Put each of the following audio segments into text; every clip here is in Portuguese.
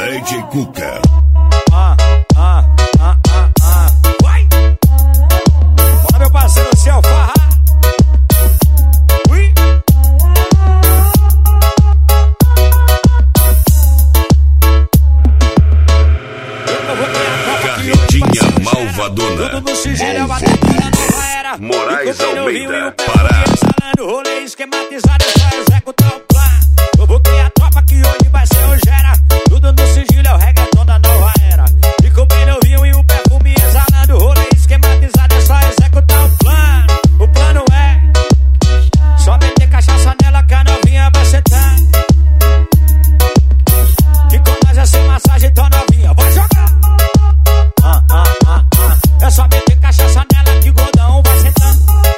DJ Cuca. Vai! Bora, meu parceiro Céu Farra. Ui! Carretinha malvadona. Tudo no sigilo, é uma tequila nova era. Moraes Almeida, Pará. Rolê esquematizado, é só executar o plano. Convoquei a tropa que hoje vai ser o gera. Tudo no sigilo, é o reggaeton da nova era. E comprei no vinho e o perfume exalando. Rolê esquematizado, é só executar o plano. O plano é só meter cachaça nela que a novinha vai sentar. E com nós é sem massagem, então novinha vai jogar. É só meter cachaça nela que o gordão vai sentar.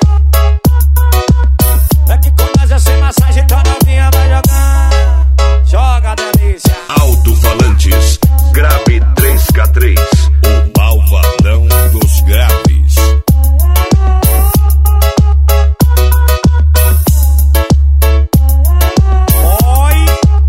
É que com nós é sem massagem, então novinha vai jogar. Joga, delícia. Alto-falantes, grave 3K3. O malvadão dos graves. Oi.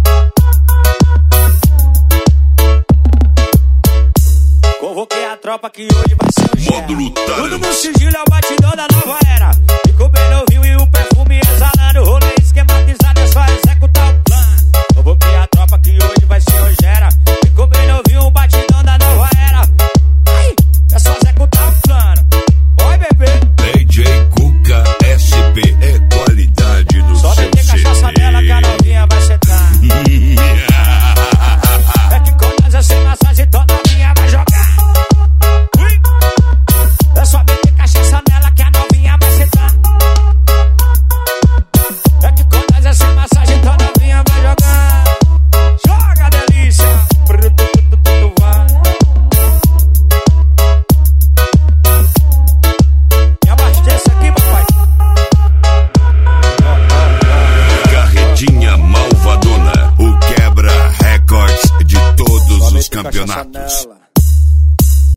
Convoquei a tropa que hoje vai ser o gera. Módulo Tarantino. Tudo no sigilo, é o batidão da nova era. Ficou bem novinho e o perfume exalando. Rolê esquematizado, é só executar o plano. Convoquei a tropa que hoje vai ser o gera. Ficou bem novinho, o batidão da nova era. Ai, é só executar o plano. Oi, bebê. DJ Cuca SP é qualidade no Só seu meter cachaça nela que a novinha vai sentar. É que com nós é sem massagem, então novinha vai jogar. Ui. É só meter cachaça nela que a novinha vai sentar. É que com nós é sem massagem, então novinha vai jogar. Joga, delícia. Vai. E abasteça aqui, papai. Carretinha malvadona, o quebra recordes de todos os campeonatos. Nela.